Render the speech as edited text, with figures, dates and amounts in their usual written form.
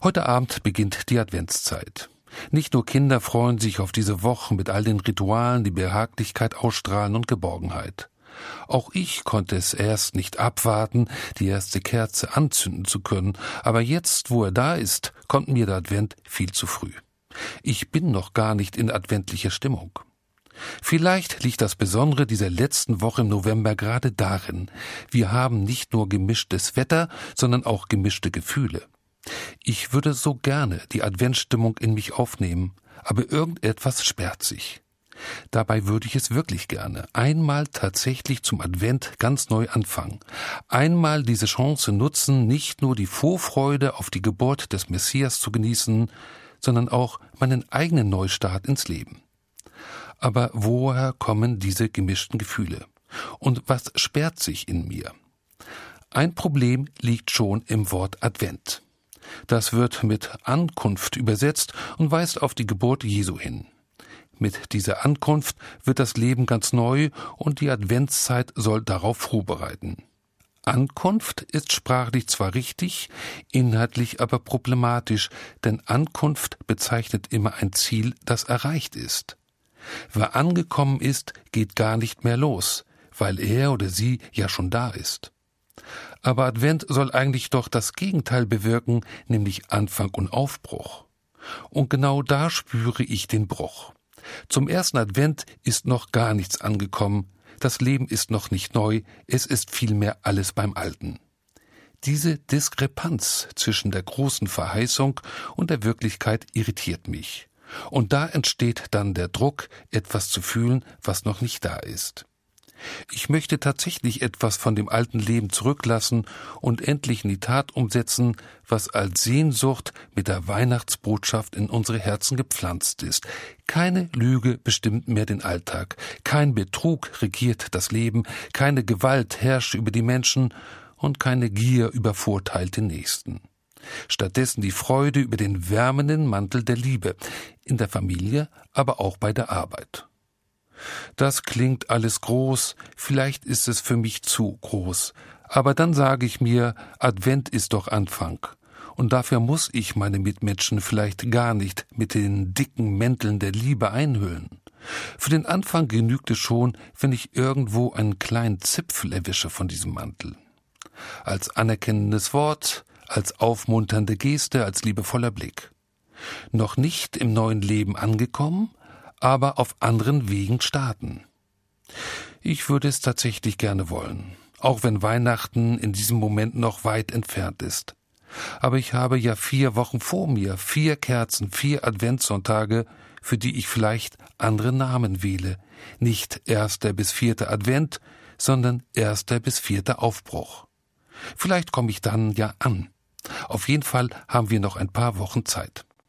Heute Abend beginnt die Adventszeit. Nicht nur Kinder freuen sich auf diese Wochen mit all den Ritualen, die Behaglichkeit ausstrahlen und Geborgenheit. Auch ich konnte es erst nicht abwarten, die erste Kerze anzünden zu können, aber jetzt, wo er da ist, kommt mir der Advent viel zu früh. Ich bin noch gar nicht in adventlicher Stimmung. Vielleicht liegt das Besondere dieser letzten Woche im November gerade darin, wir haben nicht nur gemischtes Wetter, sondern auch gemischte Gefühle. Ich würde so gerne die Adventsstimmung in mich aufnehmen, aber irgendetwas sperrt sich. Dabei würde ich es wirklich gerne einmal tatsächlich zum Advent ganz neu anfangen. Einmal diese Chance nutzen, nicht nur die Vorfreude auf die Geburt des Messias zu genießen, sondern auch meinen eigenen Neustart ins Leben. Aber woher kommen diese gemischten Gefühle? Und was sperrt sich in mir? Ein Problem liegt schon im Wort Advent. Das wird mit Ankunft übersetzt und weist auf die Geburt Jesu hin. Mit dieser Ankunft wird das Leben ganz neu und die Adventszeit soll darauf vorbereiten. Ankunft ist sprachlich zwar richtig, inhaltlich aber problematisch, denn Ankunft bezeichnet immer ein Ziel, das erreicht ist. Wer angekommen ist, geht gar nicht mehr los, weil er oder sie ja schon da ist. Aber Advent soll eigentlich doch das Gegenteil bewirken, nämlich Anfang und Aufbruch. Und genau da spüre ich den Bruch. Zum ersten Advent ist noch gar nichts angekommen, das Leben ist noch nicht neu, es ist vielmehr alles beim Alten. Diese Diskrepanz zwischen der großen Verheißung und der Wirklichkeit irritiert mich. Und da entsteht dann der Druck, etwas zu fühlen, was noch nicht da ist. Ich möchte tatsächlich etwas von dem alten Leben zurücklassen und endlich in die Tat umsetzen, was als Sehnsucht mit der Weihnachtsbotschaft in unsere Herzen gepflanzt ist. Keine Lüge bestimmt mehr den Alltag, kein Betrug regiert das Leben, keine Gewalt herrscht über die Menschen und keine Gier übervorteilt den Nächsten. Stattdessen die Freude über den wärmenden Mantel der Liebe, in der Familie, aber auch bei der Arbeit. Das klingt alles groß, vielleicht ist es für mich zu groß, aber dann sage ich mir, Advent ist doch Anfang. Und dafür muss ich meine Mitmenschen vielleicht gar nicht mit den dicken Mänteln der Liebe einhüllen. Für den Anfang genügt es schon, wenn ich irgendwo einen kleinen Zipfel erwische von diesem Mantel. Als anerkennendes Wort, als aufmunternde Geste, als liebevoller Blick. Noch nicht im neuen Leben angekommen, aber auf anderen Wegen starten. Ich würde es tatsächlich gerne wollen, auch wenn Weihnachten in diesem Moment noch weit entfernt ist. Aber ich habe ja 4 Wochen vor mir, 4 Kerzen, 4 Adventssonntage, für die ich vielleicht andere Namen wähle. Nicht 1. bis 4. Advent, sondern 1. bis 4. Aufbruch. Vielleicht komme ich dann ja an. Auf jeden Fall haben wir noch ein paar Wochen Zeit.